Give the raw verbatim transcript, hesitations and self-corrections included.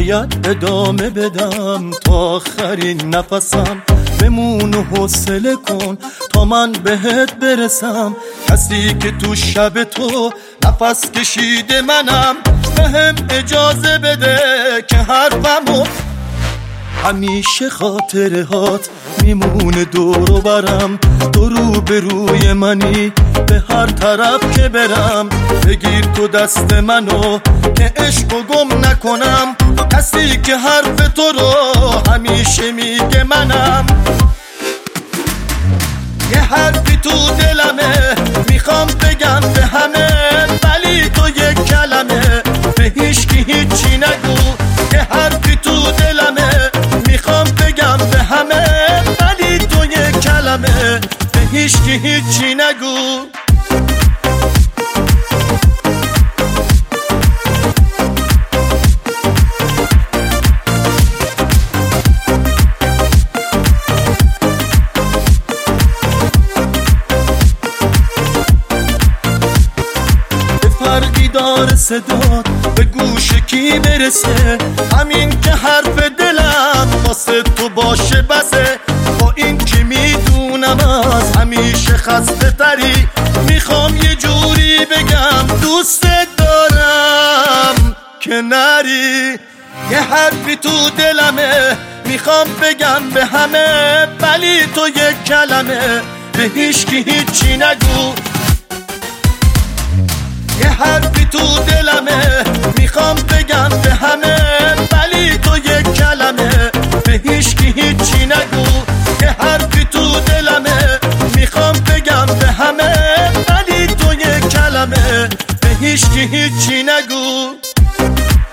باید ادامه بدم تا آخرین نفسم. بمون و حوصله کن تا من بهت برسم. کسی که تو شب تو نفس کشیده منم، بهم اجازه بده که حرفمو همیشه خاطرهات میمونه دور و برم. تو رو به روی منی به هر طرف که برم. بگیر تو دست منو که عشقو گم نکنم. کسی که حرف تو رو همیشه میگه منم. یه حرفی تو دلمه میخوام بگم به همه، ولی تو یک کلمه به هیچکی هیچی نگو. یه حرفی تو دلمه میخوام بگم به همه، ولی تو یک کلمه به هیچکی هیچی نگو. فرقی داره صدات به گوش کی برسه؟ همین که حرف دلم واسه تو باشه بسه. با این که میدونم از همیشه خسته تری، میخوام یه جوری بگم دوست دارم که نری. یه حرفی تو دلمه میخوام بگم به همه، ولی تو یک کلمه به هیچکی هیچی نگو. یه حرفی تو دلمه میخوام بگم به همه، ولی تو یک کلمه به هیچکی هیچی نگو. یه حرفی تو دلمه میخوام بگم به همه، ولی تو یک کلمه به هیچکی هیچی نگو.